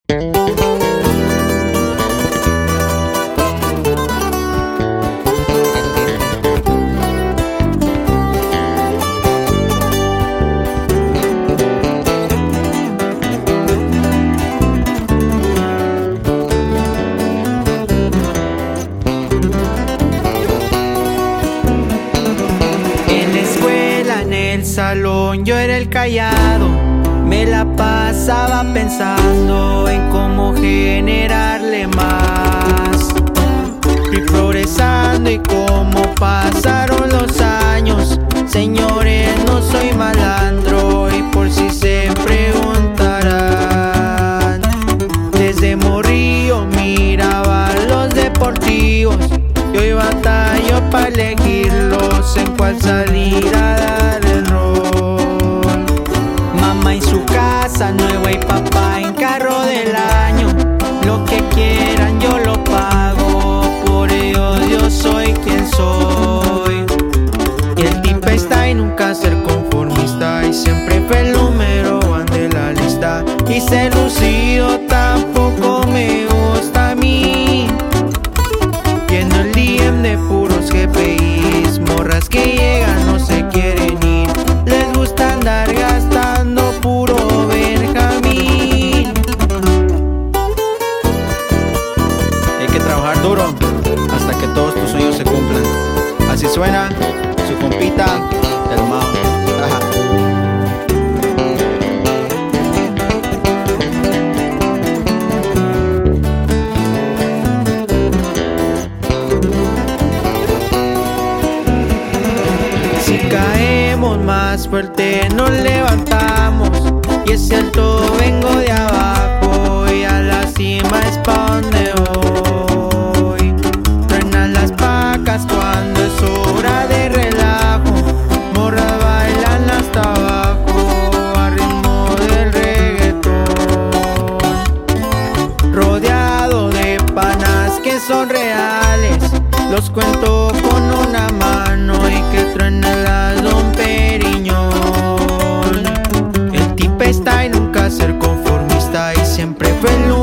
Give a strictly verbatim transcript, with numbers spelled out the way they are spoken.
Salón yo era el callado, me la pasaba pensando en cómo generarle más. Fui progresando y cómo pasaron los años. Señores, no soy malandro y por si se preguntarán, desde morrillo miraba los deportivos y hoy batallo para elegirlos en cuál salir a dar el rol. Mamá en su casa nueva y papá en carro del año. Lo que quieran yo lo pago, por ellos yo soy quien soy. Y el tip está y nunca ser conformista, y siempre fue el número one de la lista. Y ser lucido tampoco me gusta a mí. Lleno el D M de puros G P Is, morras que llegan no se quieren ir. Les gusta andar gastando puro Benjamín. Hay que trabajar duro hasta que todos tus sueños se cumplan. Así suena su compita, el Mao. Si caemos más fuerte nos levantamos, y ese alto vengo de abajo y a la cima es pa' donde voy. Truenan las pacas cuando es hora de relajo, morras bailan hasta abajo a ritmo del reggaetón. Rodeado de panas que son reales, los cuento con una mano y que truena la Don Periñón. El tip está y nunca ser conformista, y siempre fue el